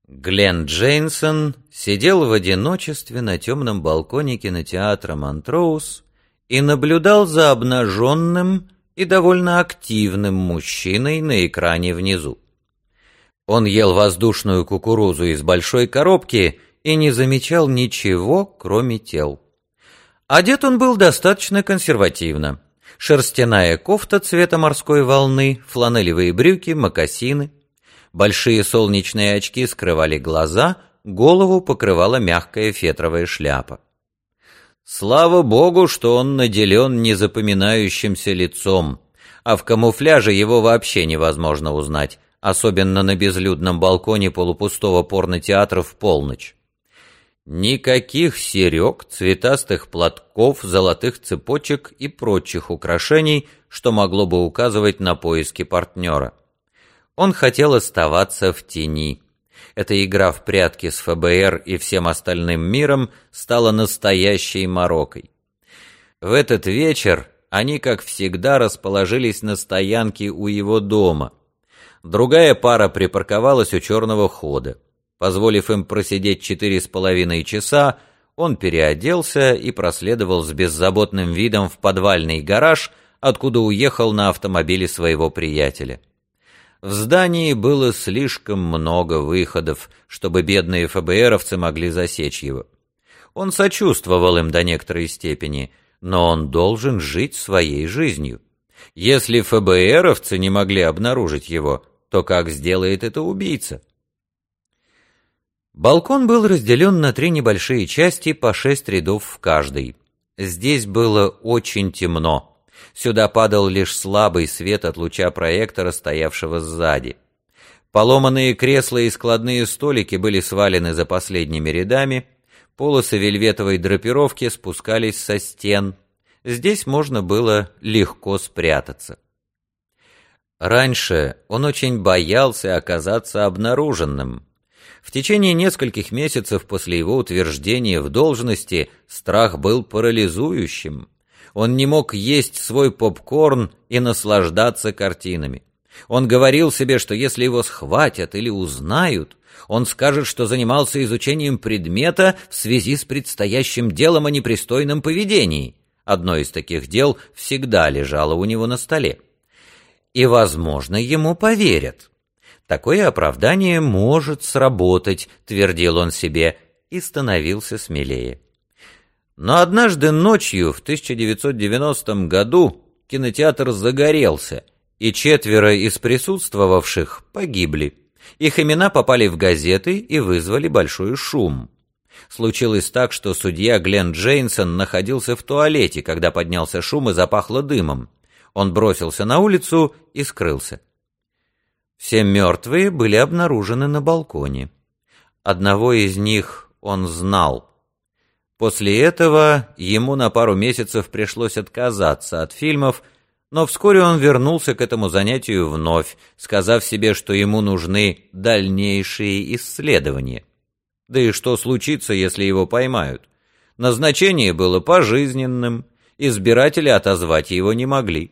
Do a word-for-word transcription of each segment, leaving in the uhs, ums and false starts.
Глен Джейнсон сидел в одиночестве на темном балконе кинотеатра «Монтроуз» и наблюдал за обнаженным и довольно активным мужчиной на экране внизу. Он ел воздушную кукурузу из большой коробки и не замечал ничего, кроме тел. Одет он был достаточно консервативно. Шерстяная кофта цвета морской волны, фланелевые брюки, мокасины. Большие солнечные очки скрывали глаза, голову покрывала мягкая фетровая шляпа. Слава богу, что он наделен незапоминающимся лицом, а в камуфляже его вообще невозможно узнать, особенно на безлюдном балконе полупустого порнотеатра в полночь. Никаких серег, цветастых платков, золотых цепочек и прочих украшений, что могло бы указывать на поиски партнера. Он хотел оставаться в тени. Эта игра в прятки с эф бэ эр и всем остальным миром стала настоящей морокой. В этот вечер они, как всегда, расположились на стоянке у его дома. Другая пара припарковалась у черного хода. Позволив им просидеть четыре с половиной часа, он переоделся и проследовал с беззаботным видом в подвальный гараж, откуда уехал на автомобиле своего приятеля. В здании было слишком много выходов, чтобы бедные эф бэ эровцы могли засечь его. Он сочувствовал им до некоторой степени, но он должен жить своей жизнью. Если эф бэ эровцы не могли обнаружить его, то как сделает это убийца? Балкон был разделен на три небольшие части по шесть рядов в каждой. Здесь было очень темно. Сюда падал лишь слабый свет от луча проектора, стоявшего сзади. Поломанные кресла и складные столики были свалены за последними рядами, полосы вельветовой драпировки спускались со стен. Здесь можно было легко спрятаться. Раньше он очень боялся оказаться обнаруженным. В течение нескольких месяцев после его утверждения в должности страх был парализующим. Он не мог есть свой попкорн и наслаждаться картинами. Он говорил себе, что если его схватят или узнают, он скажет, что занимался изучением предмета в связи с предстоящим делом о непристойном поведении. Одно из таких дел всегда лежало у него на столе. И, возможно, ему поверят. Такое оправдание может сработать, твердил он себе, и становился смелее. Но однажды ночью в тысяча девятьсот девяностом году кинотеатр загорелся, и четверо из присутствовавших погибли. Их имена попали в газеты и вызвали большой шум. Случилось так, что судья Глен Джейнсон находился в туалете, когда поднялся шум и запахло дымом. Он бросился на улицу и скрылся. Все мертвые были обнаружены на балконе. Одного из них он знал. После этого ему на пару месяцев пришлось отказаться от фильмов, но вскоре он вернулся к этому занятию вновь, сказав себе, что ему нужны дальнейшие исследования. Да и что случится, если его поймают? Назначение было пожизненным, избиратели отозвать его не могли.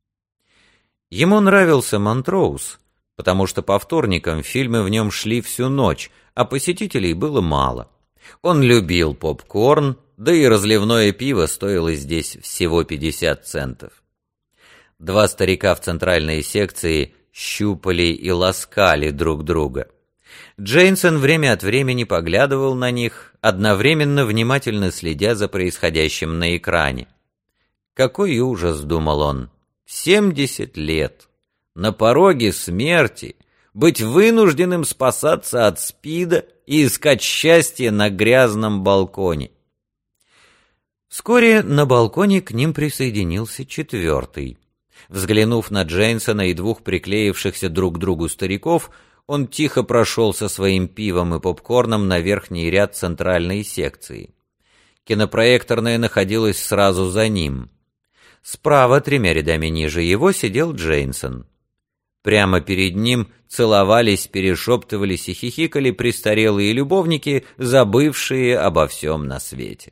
Ему нравился Монтроуз, потому что по вторникам фильмы в нем шли всю ночь, а посетителей было мало. Он любил попкорн, да и разливное пиво стоило здесь всего пятьдесят центов. Два старика в центральной секции щупали и ласкали друг друга. Джейнсон время от времени поглядывал на них, одновременно внимательно следя за происходящим на экране. «Какой ужас!» — думал он. «Семьдесят лет! На пороге смерти! Быть вынужденным спасаться от СПИДа и искать счастье на грязном балконе!» Вскоре на балконе к ним присоединился четвертый. Взглянув на Джейнсона и двух приклеившихся друг к другу стариков, он тихо прошел со своим пивом и попкорном на верхний ряд центральной секции. Кинопроекторная находилась сразу за ним. Справа, тремя рядами ниже его, сидел Джейнсон. Прямо перед ним целовались, перешептывались и хихикали престарелые любовники, забывшие обо всем на свете.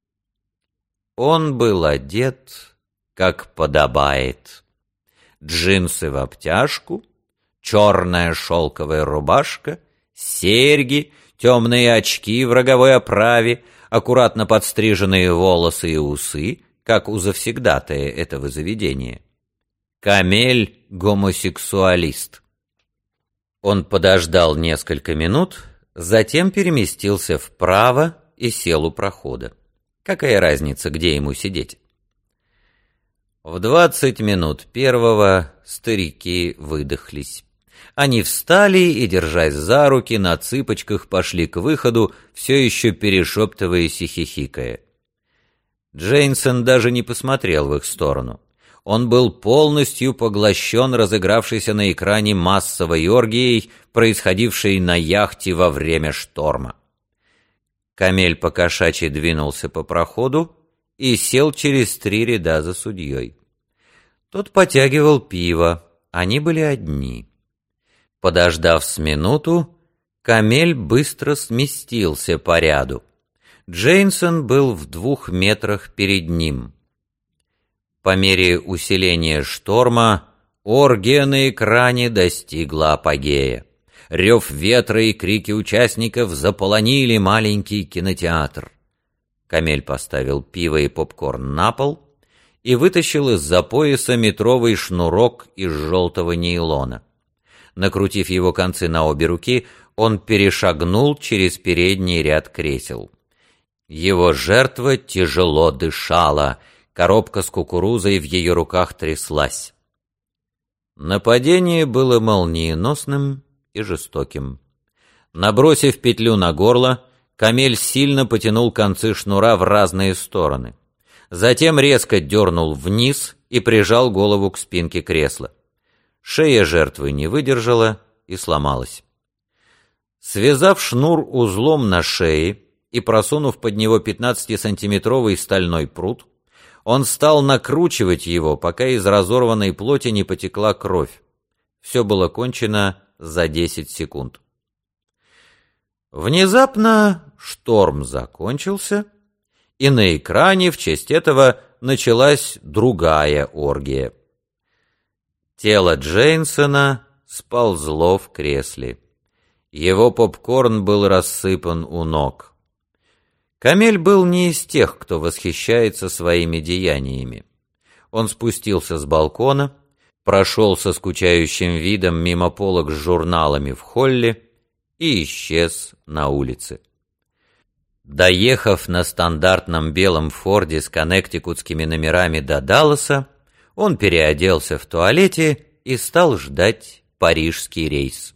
Он был одет, как подобает. Джинсы в обтяжку, черная шелковая рубашка, Серьги, темные очки в роговой оправе, аккуратно подстриженные волосы и усы, как у завсегдатая этого заведения. Камель — гомосексуалист. Он подождал несколько минут, затем переместился вправо и сел у прохода. Какая разница, где ему сидеть? В двадцать минут первого старики выдохлись. Они встали и, держась за руки, на цыпочках пошли к выходу, все еще перешептываясь и хихикая. Джейнсон даже не посмотрел в их сторону. Он был полностью поглощен разыгравшейся на экране массовой оргией, происходившей на яхте во время шторма. Камель покошачьи двинулся по проходу и сел через три ряда за судьей. Тот потягивал пиво, они были одни. Подождав с минуту, Камель быстро сместился по ряду. Джейнсон был в двух метрах перед ним. По мере усиления шторма оргия на экране достигла апогея. Рев ветра и крики участников заполонили маленький кинотеатр. Камель поставил пиво и попкорн на пол и вытащил из-за пояса метровый шнурок из желтого нейлона. Накрутив его концы на обе руки, он перешагнул через передний ряд кресел. Его жертва тяжело дышала, коробка с кукурузой в ее руках тряслась. Нападение было молниеносным и жестоким. Набросив петлю на горло, Камель сильно потянул концы шнура в разные стороны. Затем резко дернул вниз и прижал голову к спинке кресла. Шея жертвы не выдержала и сломалась. Связав шнур узлом на шее и просунув под него пятнадцатисантиметровый стальной прут, он стал накручивать его, пока из разорванной плоти не потекла кровь. Все было кончено за десять секунд. Внезапно шторм закончился, и на экране в честь этого началась другая оргия. Тело Джейнсона сползло в кресле. Его попкорн был рассыпан у ног. Камель был не из тех, кто восхищается своими деяниями. Он спустился с балкона, прошел со скучающим видом мимо полок с журналами в холле и исчез на улице. Доехав на стандартном белом Форде с коннектикутскими номерами до Далласа, он переоделся в туалете и стал ждать парижский рейс.